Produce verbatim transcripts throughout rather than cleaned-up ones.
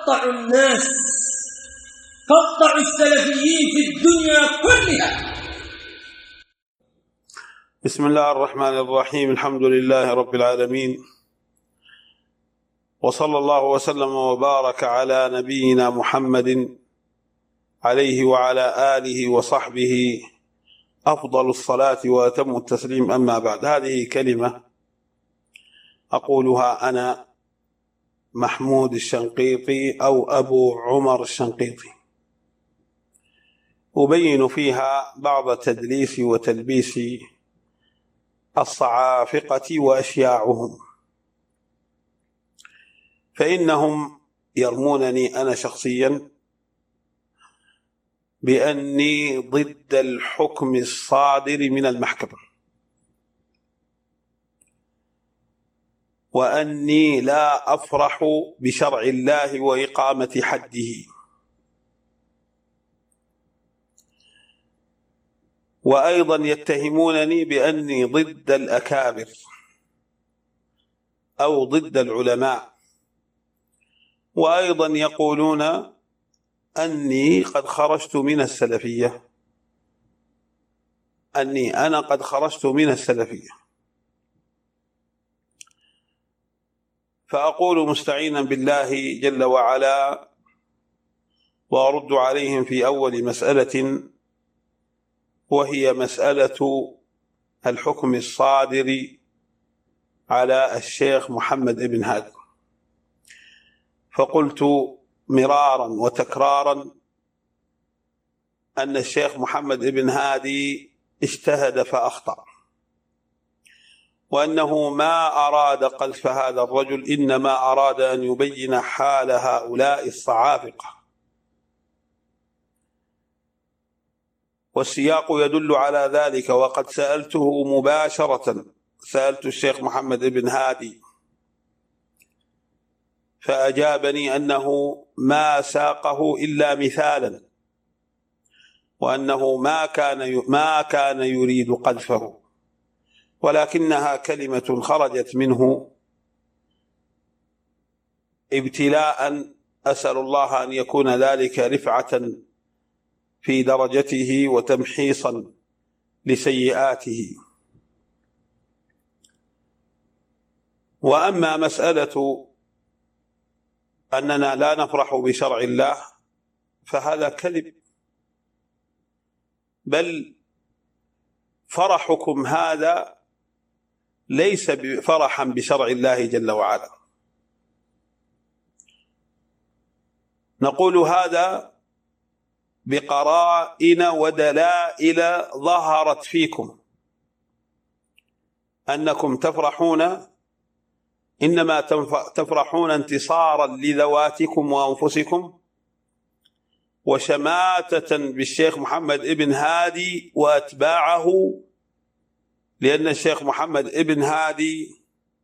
تقطع الناس، تقطع السلفيين في الدنيا كلها. بسم الله الرحمن الرحيم. الحمد لله رب العالمين، وصلى الله وسلم وبارك على نبينا محمد عليه وعلى آله وصحبه أفضل الصلاة وأتم التسليم. أما بعد، هذه كلمة أقولها أنا محمود الشنقيطي أو أبو عمر الشنقيطي، أبين فيها بعض تدليس وتلبيس الصعافقة وأشياعهم، فإنهم يرمونني أنا شخصيا بأني ضد الحكم الصادر من المحكمة، وأني لا أفرح بشرع الله وإقامة حده، وأيضا يتهمونني بأني ضد الأكابر أو ضد العلماء، وأيضا يقولون أني قد خرجت من السلفية، أني أنا قد خرجت من السلفية. فأقول مستعينا بالله جل وعلا، وأرد عليهم في أول مسألة، وهي مسألة الحكم الصادر على الشيخ محمد ابن هادي. فقلت مرارا وتكرارا أن الشيخ محمد ابن هادي اجتهد فأخطأ، وأنه ما أراد قذف هذا الرجل، إنما أراد أن يبين حال هؤلاء الصعافقة، والسياق يدل على ذلك. وقد سألته مباشرة، سألت الشيخ محمد ابن هادي فأجابني أنه ما ساقه إلا مثالا، وأنه ما كان ما كان يريد قذفه، ولكنها كلمة خرجت منه ابتلاء، أسأل الله أن يكون ذلك رفعة في درجته وتمحيصا لسيئاته. وأما مسألة أننا لا نفرح بشرع الله فهذا كذب، بل فرحكم هذا ليس فرحا بشرع الله جل وعلا. نقول هذا بقرائن ودلائل ظهرت فيكم، أنكم تفرحون، إنما تفرحون انتصارا لذواتكم وأنفسكم، وشماتة بالشيخ محمد ابن هادي وأتباعه، لأن الشيخ محمد ابن هادي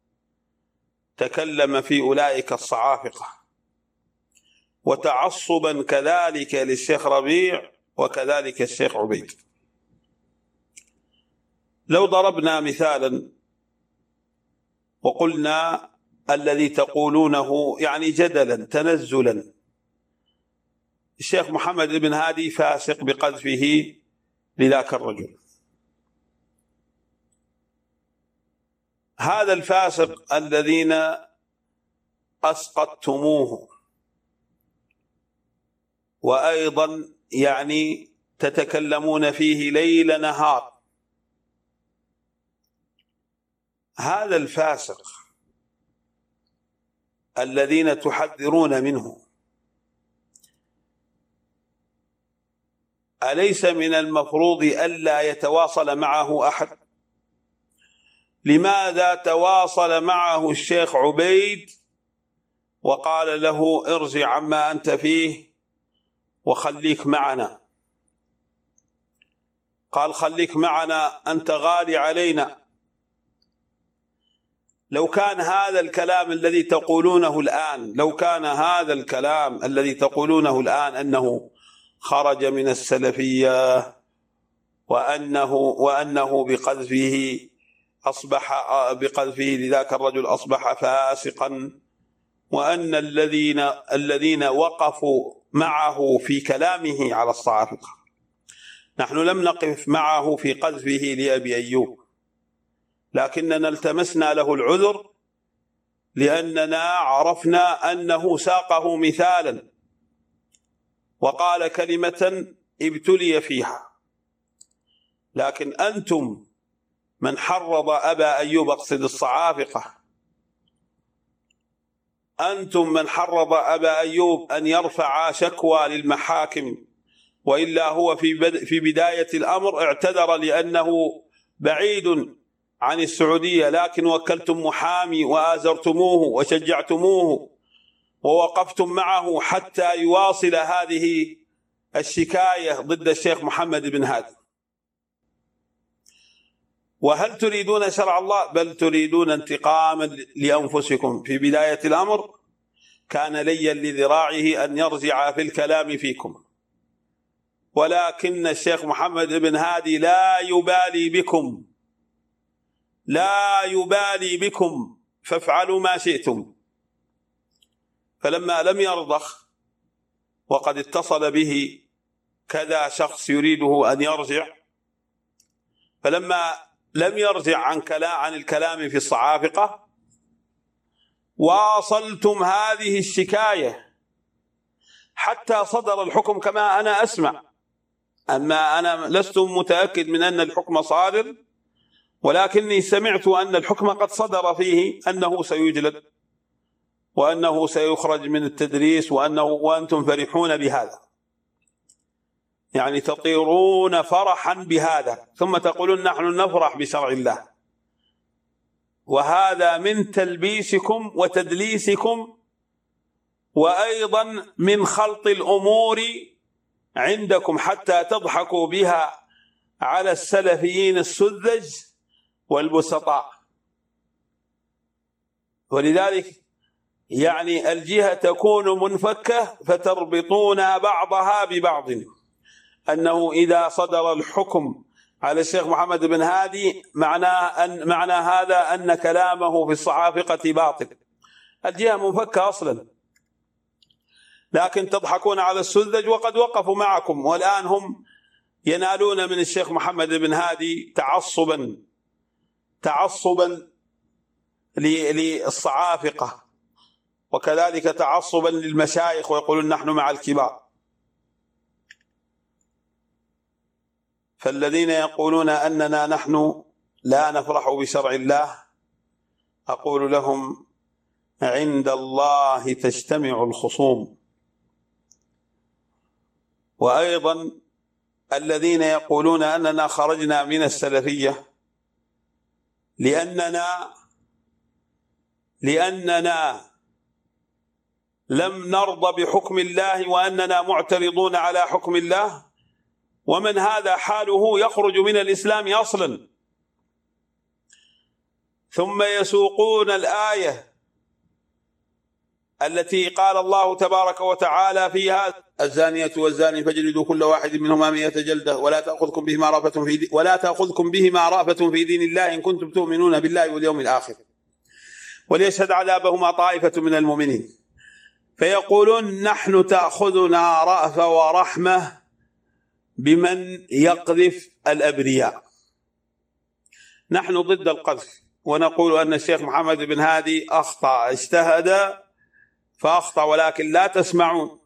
تكلم في أولئك الصعافقة، وتعصبا كذلك للشيخ ربيع وكذلك الشيخ عبيد. لو ضربنا مثالا وقلنا الذي تقولونه يعني جدلا تنزلا، الشيخ محمد ابن هادي فاسق بقذفه لذاك الرجل، هذا الفاسق الذين أسقطتموه، وأيضا يعني تتكلمون فيه ليل نهار، هذا الفاسق الذين تحذرون منه أليس من المفروض ألا يتواصل معه أحد؟ لماذا تواصل معه الشيخ عبيد وقال له ارجع عما أنت فيه وخليك معنا؟ قال خليك معنا، أنت غالي علينا. لو كان هذا الكلام الذي تقولونه الآن، لو كان هذا الكلام الذي تقولونه الآن أنه خرج من السلفية، وأنه وأنه بقذفه أصبح بقذفه لذاك الرجل أصبح فاسقا وأن الذين الذين وقفوا معه في كلامه على الصعافقة. نحن لم نقف معه في قذفه لأبي أيوب، لكننا التمسنا له العذر لأننا عرفنا أنه ساقه مثالا وقال كلمة ابتلي فيها. لكن أنتم من حرض أبا أيوب، أقصد الصعافقة، أنتم من حرض أبا أيوب أن يرفع شكوى للمحاكم، وإلا هو في في بداية الأمر اعتذر لأنه بعيد عن السعودية، لكن وكلتم محامي وآزرتموه وشجعتموه ووقفتم معه حتى يواصل هذه الشكاية ضد الشيخ محمد بن هادي. وهل تريدون شرع الله؟ بل تريدون انتقاما لأنفسكم. في بداية الأمر كان ليا لذراعه أن يرجع في الكلام فيكم، ولكن الشيخ محمد بن هادي لا يبالي بكم، لا يبالي بكم، فافعلوا ما شئتم. فلما لم يرضخ وقد اتصل به كذا شخص يريده أن يرجع، فلما لم يرجع عن كلام عن الكلام في الصعافقة واصلتم هذه الشكاية حتى صدر الحكم كما أنا أسمع. أما أنا لست متأكد من أن الحكم صادر، ولكني سمعت أن الحكم قد صدر فيه أنه سيجلد وأنه سيخرج من التدريس، وأنه وأنتم فرحون بهذا، يعني تطيرون فرحا بهذا، ثم تقولون نحن نفرح بشرع الله. وهذا من تلبيسكم وتدليسكم، وأيضا من خلط الأمور عندكم حتى تضحكوا بها على السلفيين السذج والبسطاء. ولذلك يعني الجهة تكون منفكة فتربطون بعضها ببعض، أنه إذا صدر الحكم على الشيخ محمد بن هادي معناه أن معنى هذا أن كلامه في الصعافقة باطل. الجهة منفكة أصلا، لكن تضحكون على السذج وقد وقفوا معكم، والآن هم ينالون من الشيخ محمد بن هادي تعصبا تعصبا للصعافقة، وكذلك تعصبا للمشايخ، ويقولون نحن مع الكبار. فالذين يقولون أننا نحن لا نفرح بشرع الله أقول لهم عند الله تجتمع الخصوم. وأيضا الذين يقولون أننا خرجنا من السلفية لأننا لأننا لم نرضى بحكم الله وأننا معترضون على حكم الله، ومن هذا حاله يخرج من الإسلام أصلا، ثم يسوقون الآية التي قال الله تبارك وتعالى فيها الزانية والزاني فاجلدوا كل واحد منهما مئة جلدة ولا تأخذكم بهما رأفة في دين ولا تأخذكم بهما رأفة في دين الله إن كنتم تؤمنون بالله واليوم الآخر وليشهد عذابهما طائفة من المؤمنين. فيقولون نحن تأخذنا رأفة ورحمة بمن يقذف الأبرياء. نحن ضد القذف، ونقول أن الشيخ محمد بن هادي أخطأ، اجتهد فأخطأ ولكن لا تسمعون،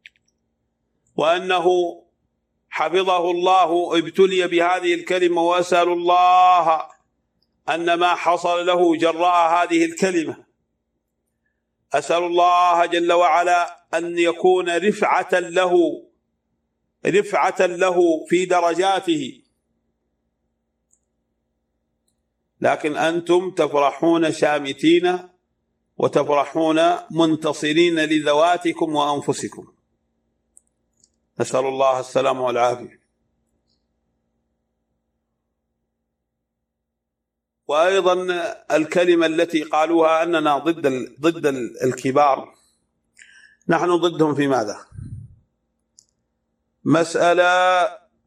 وأنه حفظه الله ابتلي بهذه الكلمة، وأسأل الله أن ما حصل له جراء هذه الكلمة، أسأل الله جل وعلا أن يكون رفعة له رفعة له في درجاته. لكن أنتم تفرحون شامتين وتفرحون منتصرين لذواتكم وأنفسكم، نسأل الله السلام والعافية. وأيضا الكلمة التي قالوها أننا ضد ضد الكبار، نحن ضدهم في ماذا؟ مسألة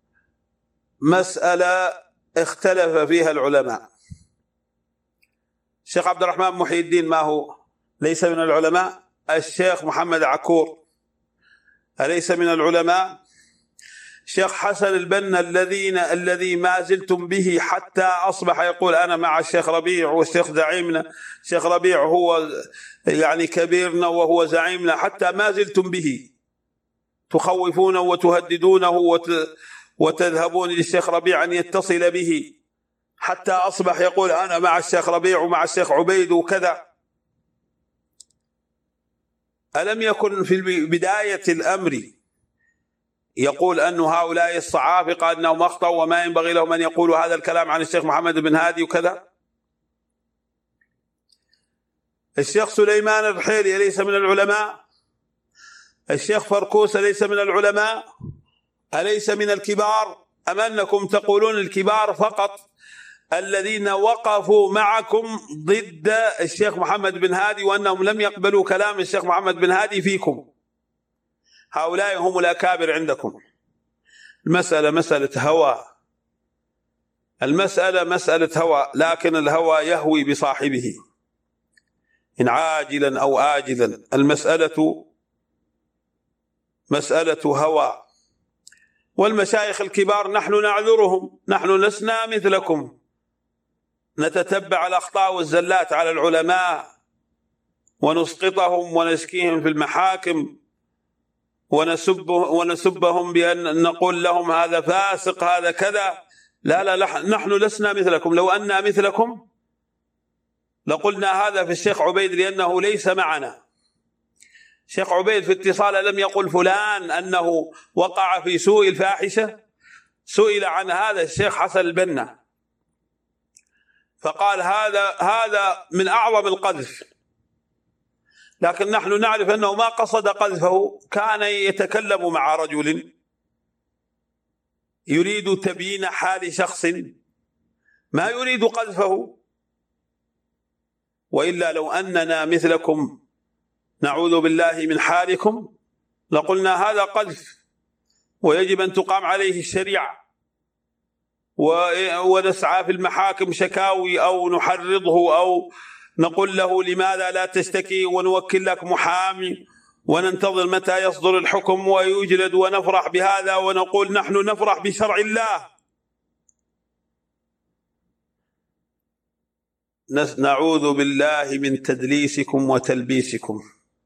مسألة اختلف فيها العلماء. الشيخ عبد الرحمن محي الدين ما هو؟ ليس من العلماء؟ الشيخ محمد عكور أليس من العلماء؟ الشيخ حسن البنا الذين الذي ما زلتم به حتى أصبح يقول أنا مع الشيخ ربيع والشيخ زعيمنا، الشيخ ربيع هو يعني كبيرنا وهو زعيمنا، حتى ما زلتم به تخوفونه وتهددونه وت وتذهبون للشيخ ربيع أن يتصل به، حتى أصبح يقول أنا مع الشيخ ربيع ومع الشيخ عبيد وكذا. ألم يكن في بداية الأمر يقول أن هؤلاء الصعافقة أنهم أخطأوا وما ينبغي لهم أن يقولوا هذا الكلام عن الشيخ محمد بن هادي وكذا؟ الشيخ سليمان الرحيلي أليس من العلماء؟ الشيخ فركوس أليس من العلماء؟ أليس من الكبار؟ أم أنكم تقولون الكبار فقط الذين وقفوا معكم ضد الشيخ محمد بن هادي وأنهم لم يقبلوا كلام الشيخ محمد بن هادي فيكم؟ هؤلاء هم الأكابر عندكم. المسألة مسألة هوى، المسألة مسألة هوى، لكن الهوى يهوي بصاحبه إن عاجلا أو آجلا. المسألة مسألة هوى. والمشايخ الكبار نحن نعذرهم، نحن لسنا مثلكم نتتبع الأخطاء والزلات على العلماء ونسقطهم ونشكيهم في المحاكم ونسب ونسبهم بأن نقول لهم هذا فاسق هذا كذا. لا لا نحن لسنا مثلكم. لو أننا مثلكم لقلنا هذا في الشيخ عبيد لأنه ليس معنا. الشيخ عبيد في اتصال لم يقل فلان أنه وقع في سوء الفاحشة، سئل عن هذا الشيخ حسن البنا فقال هذا هذا من أعظم القذف، لكن نحن نعرف أنه ما قصد قذفه، كان يتكلم مع رجل يريد تبيين حال شخص ما يريد قذفه. وإلا لو أننا مثلكم نعوذ بالله من حالكم لقلنا هذا قذف ويجب أن تقام عليه الشريعة ونسعى في المحاكم شكاوي أو نحرضه أو نقول له لماذا لا تشتكي ونوكل لك محامي وننتظر متى يصدر الحكم ويجلد ونفرح بهذا ونقول نحن نفرح بشرع الله. نعوذ بالله من تدليسكم وتلبيسكم،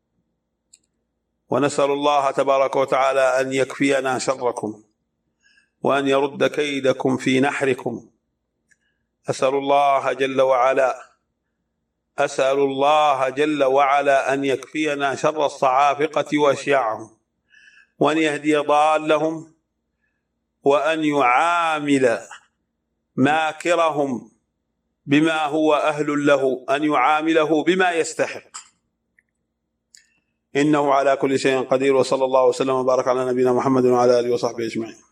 ونسأل الله تبارك وتعالى أن يكفينا شركم وأن يرد كيدكم في نحركم. أسأل الله جل وعلا أسأل الله جل وعلا أن يكفينا شر الصعافقة وأشياعهم، وأن يهدي ضالهم، وأن يعامل ماكرهم بما هو أهل له، أن يعامله بما يستحق، إنه على كل شيء قدير. وصلى الله وسلم وبارك على نبينا محمد وعلى آله وصحبه أجمعين.